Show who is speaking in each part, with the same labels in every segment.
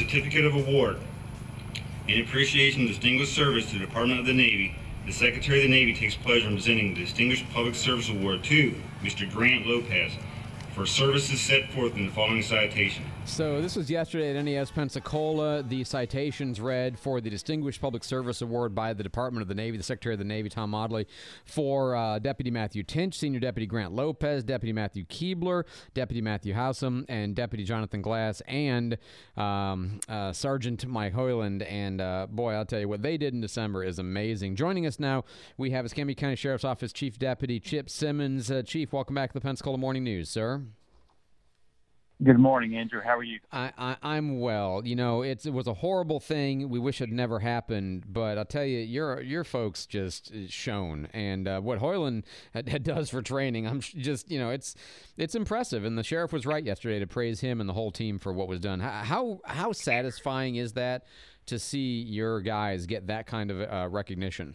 Speaker 1: Certificate of Award. In appreciation of distinguished service to the Department of the Navy, the Secretary of the Navy takes pleasure in presenting the Distinguished Public Service Award to Mr. Grant Lopez for services set forth in the following citation.
Speaker 2: So this was yesterday at NES Pensacola. The citations read for the Distinguished Public Service Award by the Department of the Navy, the Secretary of the Navy, Tom Modley, for Deputy Matthew Tinch, Senior Deputy Grant Lopez, Deputy Matthew Keebler, Deputy Matthew Howsam, and Deputy Jonathan Glass, and Sergeant Mike Hoyland. And boy, I'll tell you, what they did in December is amazing. Joining us now, we have Escambia County Sheriff's Office Chief Deputy Chip Simmons. Chief, welcome back to the Pensacola Morning News, sir.
Speaker 3: Good morning, Andrew. How are you?
Speaker 2: I'm well. You know, it was a horrible thing. We wish it never happened, but I'll tell you, your folks just shone, and what Hoyland does for training, I'm just, you know, it's impressive. And the sheriff was right yesterday to praise him and the whole team for what was done. How satisfying is that to see your guys get that kind of recognition?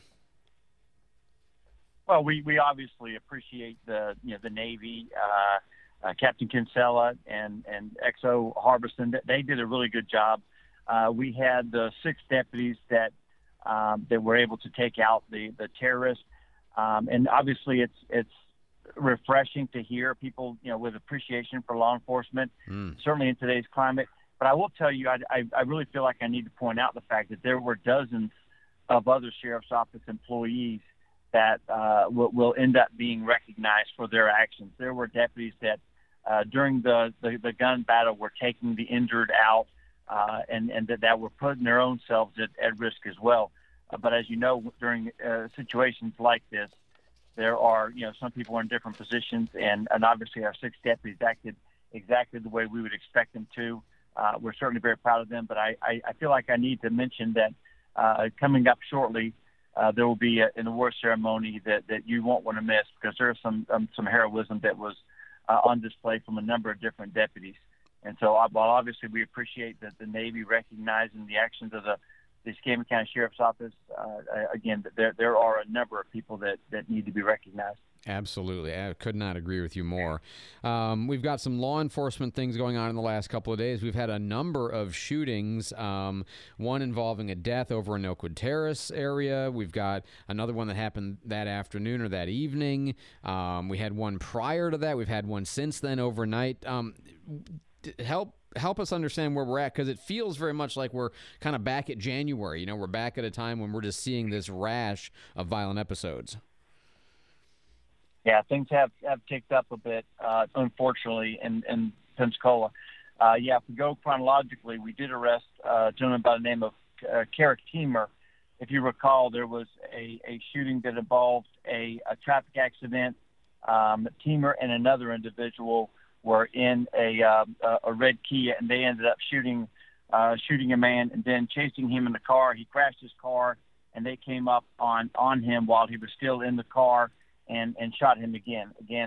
Speaker 3: Well, we obviously appreciate the Navy. Captain Kinsella and XO Harbison, they did a really good job. We had the 6 deputies that were able to take out the terrorists, and obviously it's refreshing to hear people, you know, with appreciation for law enforcement, certainly in today's climate. But I will tell you, I really feel like I need to point out the fact that there were dozens of other sheriff's office employees that will end up being recognized for their actions. There were deputies that during the gun battle were taking the injured out and that were putting their own selves at risk as well. But as you know, during situations like this, there are, you know, some people are in different positions, and obviously our 6 deputies acted exactly the way we would expect them to. We're certainly very proud of them, but I feel like I need to mention that coming up shortly, there will be an award ceremony that you won't want to miss, because there's some heroism that was on display from a number of different deputies. And so while obviously we appreciate that the Navy recognizing the actions of the Escambia County Sheriff's Office, again, there are a number of people that need to be recognized. Absolutely.
Speaker 2: I could not agree with you more. We've got some law enforcement things going on in the last couple of days. We've had a number of shootings, one involving a death over in Oakwood Terrace area. We've got another one that happened that afternoon or that evening. We had one prior to that. We've had one since then overnight. Help us understand where we're at, because it feels very much like we're kind of back at January. You know, we're back at a time when we're just seeing this rash of violent episodes.
Speaker 3: Yeah, things have ticked up a bit, unfortunately, in Pensacola. If we go chronologically, we did arrest a gentleman by the name of Carrick Teamer. If you recall, there was a shooting that involved a traffic accident. Teamer and another individual were in a red Kia, and they ended up shooting a man and then chasing him in the car. He crashed his car, and they came up on him while he was still in the car and shot him again,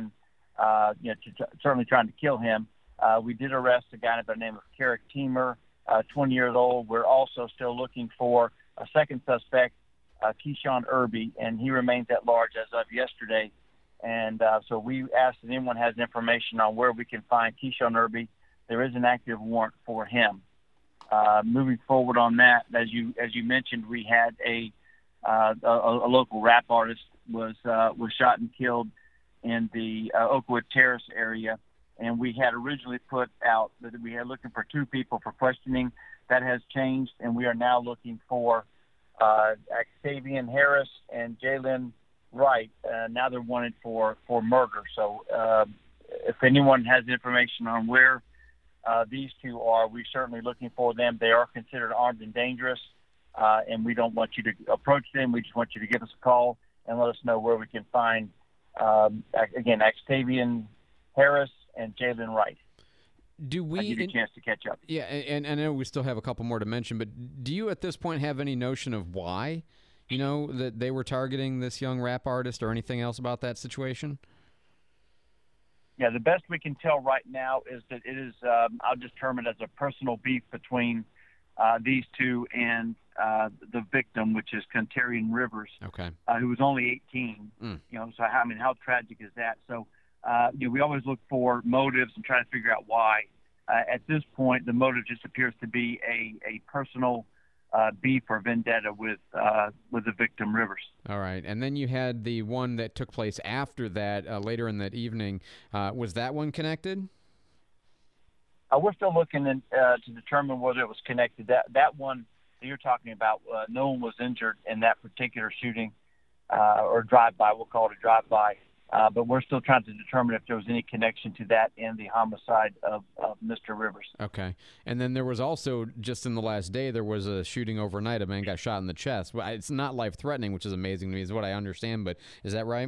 Speaker 3: certainly trying to kill him. We did arrest a guy by the name of Carrick Teamer, 20 years old. We're also still looking for a second suspect, Keyshawn Irby, and he remains at large as of yesterday. And so we asked if anyone has information on where we can find Keyshawn Irby. There is an active warrant for him. Moving forward on that, as you mentioned, we had a local rap artist was shot and killed in the Oakwood Terrace area, and we had originally put out that we had looking for 2 people for questioning. That has changed, and we are now looking for Octavian Harris and Jalen Wright. Now they're wanted for murder. So if anyone has information on where these 2 are, we're certainly looking for them. They are considered armed and dangerous, and we don't want you to approach them. We just want you to give us a call and let us know where we can find, again, Octavian Harris and Jalen Wright.
Speaker 2: Do we
Speaker 3: I'll give you a chance to catch up?
Speaker 2: Yeah, and I know we still have a couple more to mention, but do you at this point have any notion of why, you know, that they were targeting this young rap artist or anything else about that situation?
Speaker 3: Yeah, the best we can tell right now is that it is, I'll just term it as a personal beef between these 2 and the victim, which is Contarian Rivers, who was only 18. You know, so how tragic is that? So, we always look for motives and try to figure out why. At this point, the motive just appears to be a personal beef or vendetta with the victim, Rivers.
Speaker 2: All right. And then you had the one that took place after that, later in that evening. Was that one connected?
Speaker 3: We're still looking to determine whether it was connected. That one that you're talking about, no one was injured in that particular shooting or drive-by. We'll call it a drive-by. But we're still trying to determine if there was any connection to that and the homicide of Mr. Rivers.
Speaker 2: Okay. And then there was also, just in the last day, there was a shooting overnight. A man got shot in the chest. Well, it's not life-threatening, which is amazing to me, is what I understand. But is that right?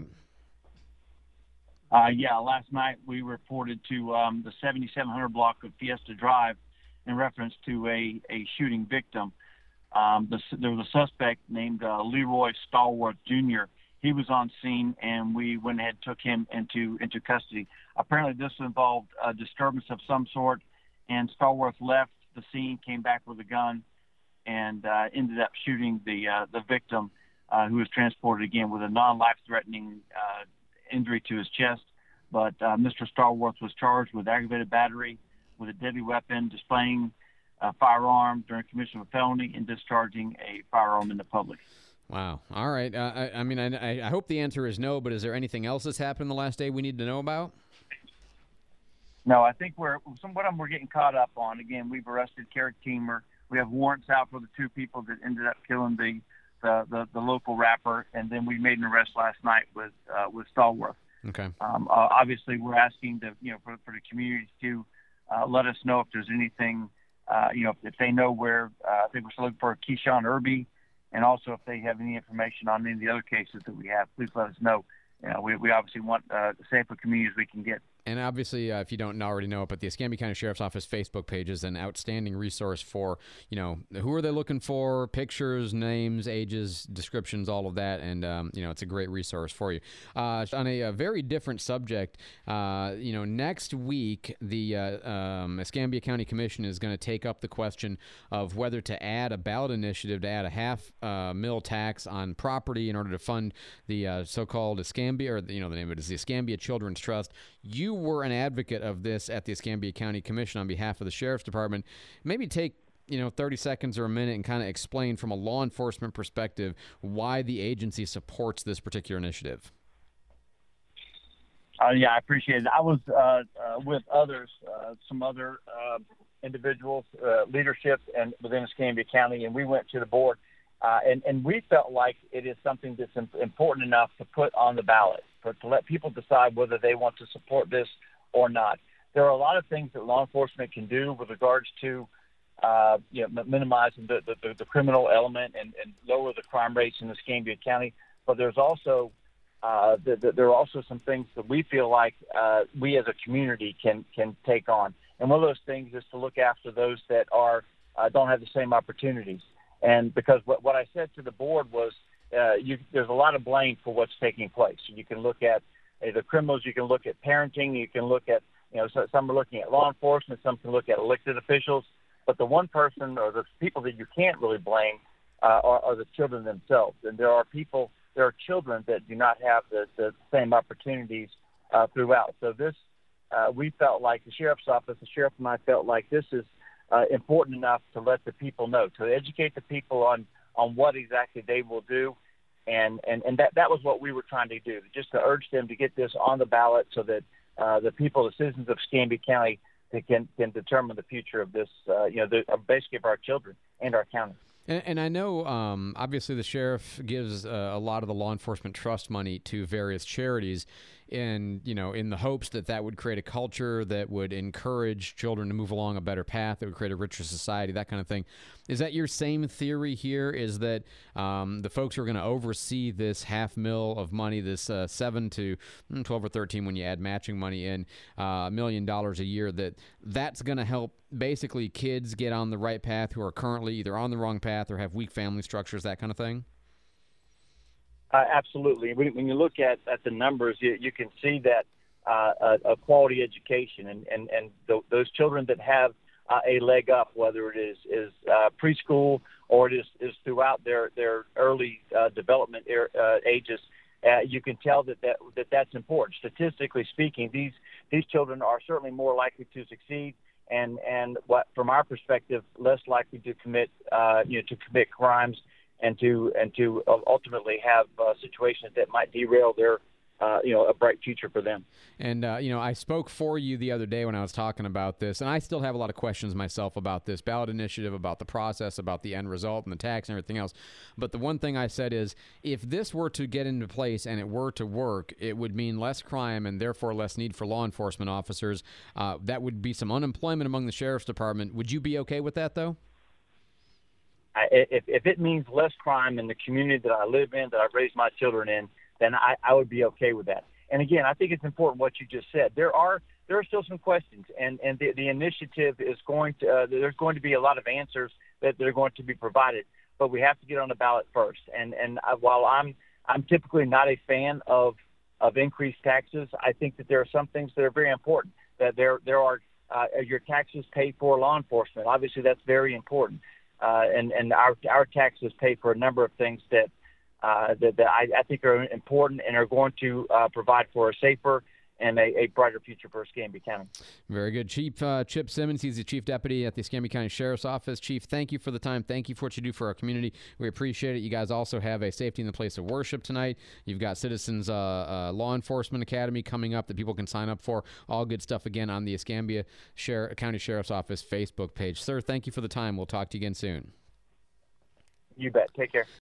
Speaker 3: Yeah, last night we reported to the 7700 block of Fiesta Drive in reference to a shooting victim. There was a suspect named Leroy Stallworth Jr. He was on scene, and we went ahead and took him into custody. Apparently, this involved a disturbance of some sort, and Stallworth left the scene, came back with a gun, and ended up shooting the victim, who was transported again with a non-life-threatening injury to his chest. But Mr. Stallworth was charged with aggravated battery with a deadly weapon, displaying a firearm during commission of a felony, and discharging a firearm in the public.
Speaker 2: Wow. All right. I mean, I hope the answer is no, but is there anything else that's happened in the last day we need to know about?
Speaker 3: No, I think we're getting caught up on. Again, we've arrested Carrick Teamer. We have warrants out for the two people that ended up killing the local rapper, and then we made an arrest last night with Stallworth.
Speaker 2: Okay.
Speaker 3: Obviously, we're asking for the community to let us know if there's anything, if they know where. I think we're still looking for Keyshawn Irby. And also, if they have any information on any of the other cases that we have, please let us know. We obviously want as safe a community as we can get.
Speaker 2: And obviously, if you don't already know it, but the Escambia County Sheriff's Office Facebook page is an outstanding resource for, who are they looking for, pictures, names, ages, descriptions, all of that. And, it's a great resource for you. On a very different subject, next week, the Escambia County Commission is going to take up the question of whether to add a ballot initiative to add a half mil tax on property in order to fund the so-called Escambia, or the name of it is the Escambia Children's Trust. You were an advocate of this at the Escambia County Commission on behalf of the Sheriff's Department. Maybe take 30 seconds or a minute and kind of explain from a law enforcement perspective why the agency supports this particular initiative.
Speaker 3: Yeah, I appreciate it. I was with others, some other individuals, leadership, and within Escambia County, and we went to the board, and we felt like it is something that's important enough to put on the ballot, to let people decide whether they want to support this or not. There are a lot of things that law enforcement can do with regards to minimizing the criminal element and lower the crime rates in Escambia County. But there's also there are also some things that we feel like we as a community can take on. And one of those things is to look after those that are don't have the same opportunities. And because what I said to the board was, there's a lot of blame for what's taking place. You can look at the criminals, you can look at parenting, you can look at, so some are looking at law enforcement, some can look at elected officials, but the one person or the people that you can't really blame are the children themselves. And there are children that do not have the same opportunities throughout. So this, we felt like the Sheriff's Office, the Sheriff and I felt like this is important enough to let the people know, to educate the people on what exactly they will do. And that was what we were trying to do, just to urge them to get this on the ballot so that the people, the citizens of Escambia County, can determine the future of this, basically of our children and our county.
Speaker 2: And I know, obviously, the sheriff gives a lot of the law enforcement trust money to various charities, and in the hopes that would create a culture that would encourage children to move along a better path, that would create a richer society, that kind of thing. Is that your same theory here? Is that the folks who are going to oversee this $500,000 of money, this 7 to 12 or 13 when you add matching money in, $1 million a year, that's going to help basically kids get on the right path who are currently either on the wrong path or have weak family structures, that kind of thing?
Speaker 3: Absolutely. When you look at the numbers, you can see that a quality education and those children that have a leg up, whether it is preschool or it is throughout their early development ages, you can tell that's important. Statistically speaking, these children are certainly more likely to succeed and what, from our perspective, less likely to commit crimes and to ultimately have situations that might derail their a bright future for them.
Speaker 2: And, I spoke for you the other day when I was talking about this, and I still have a lot of questions myself about this ballot initiative, about the process, about the end result and the tax and everything else. But the one thing I said is, if this were to get into place and it were to work, it would mean less crime and therefore less need for law enforcement officers. That would be some unemployment among the sheriff's department. Would you be okay with that, though?
Speaker 3: If it means less crime in the community that I live in, that I've raised my children in, then I would be okay with that. And again, I think it's important what you just said. There are still some questions, and the initiative is going to there's going to be a lot of answers that are going to be provided, but we have to get on the ballot first. And while I'm typically not a fan of increased taxes, I think that there are some things that are very important. That there are your taxes pay for law enforcement. Obviously, that's very important. And our taxes pay for a number of things that I think are important and are going to provide for a safer and a brighter future for Escambia County.
Speaker 2: Very good. Chief Chip Simmons, he's the Chief Deputy at the Escambia County Sheriff's Office. Chief, thank you for the time. Thank you for what you do for our community. We appreciate it. You guys also have a Safety in the Place of Worship tonight. You've got Citizens Law Enforcement Academy coming up that people can sign up for. All good stuff, again, on the Escambia County Sheriff's Office Facebook page. Sir, thank you for the time. We'll talk to you again soon.
Speaker 3: You bet. Take care.